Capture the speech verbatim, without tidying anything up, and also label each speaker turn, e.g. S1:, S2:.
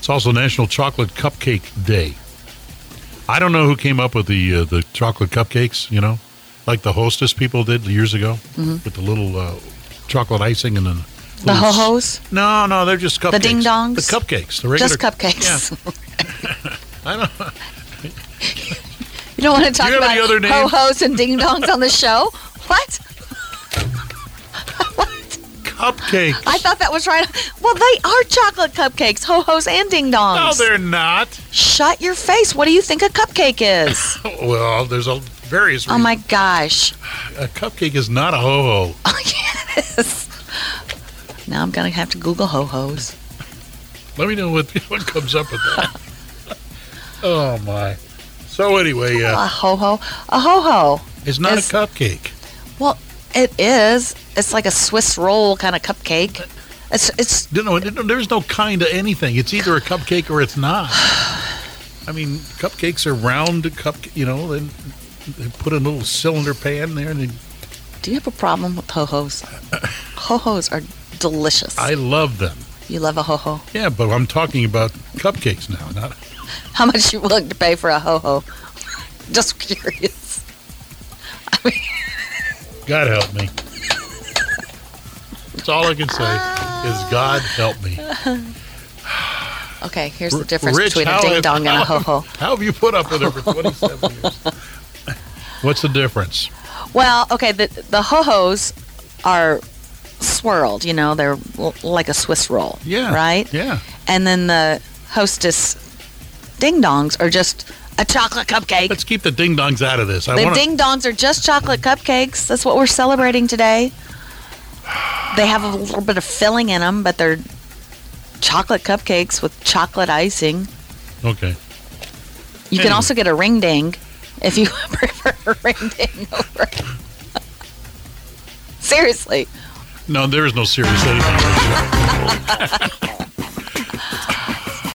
S1: It's also National Chocolate Cupcake Day. I don't know who came up with the uh, the chocolate cupcakes, you know, like the Hostess people did years ago
S2: mm-hmm.
S1: with the little uh, chocolate icing and then
S2: the ho-hos.
S1: No, no, they're just cupcakes.
S2: The ding dongs.
S1: The cupcakes. The regular.
S2: Just cupcakes.
S1: Yeah. I don't.
S2: You don't want to talk
S1: Do you have
S2: about
S1: any other names?
S2: ho-hos and ding dongs on the show? What? What?
S1: Cupcakes.
S2: I thought that was right. Well, they are chocolate cupcakes, ho-hos and ding dongs.
S1: No, they're not.
S2: Shut your face. What do you think a cupcake is?
S1: Well, there's a various reasons.
S2: Oh, my gosh.
S1: A cupcake is not a ho-ho.
S2: Oh, yes. Now I'm going to have to Google ho-hos.
S1: Let me know what, what comes up with that. Oh, my. So, anyway. Uh,
S2: a ho-ho. A ho-ho.
S1: It's not
S2: is,
S1: a cupcake.
S2: Well, it is. It's like a Swiss roll kind of cupcake. It's it's.
S1: No, no, there's no kind of anything. It's either a cupcake or it's not. I mean, cupcakes are round cup. You know, they, they put a little cylinder pan there, and they.
S2: Do you have a problem with ho-hos? Ho-hos are delicious.
S1: I love them.
S2: You love a ho-ho?
S1: Yeah, but I'm talking about cupcakes now, not.
S2: How much are you willing to pay for a ho-ho? Just curious. I mean,
S1: God help me. That's all I can say is God help me.
S2: Okay, here's the difference
S1: Rich,
S2: between a ding-dong and a
S1: how,
S2: ho-ho.
S1: How have you put up with it for twenty-seven years? What's the difference?
S2: Well, okay, the, the ho-hos are swirled, you know, they're l- like a Swiss roll.
S1: Yeah.
S2: Right?
S1: Yeah.
S2: And then the Hostess ding-dongs are just a chocolate cupcake.
S1: Let's keep the ding-dongs out of this. I
S2: the
S1: wanna...
S2: ding-dongs are just chocolate cupcakes. That's what we're celebrating today. They have a little bit of filling in them, but they're chocolate cupcakes with chocolate icing.
S1: Okay.
S2: You
S1: anyway.
S2: can also get a ring ding if you prefer a ring ding over. Seriously.
S1: No, there is no serious anything.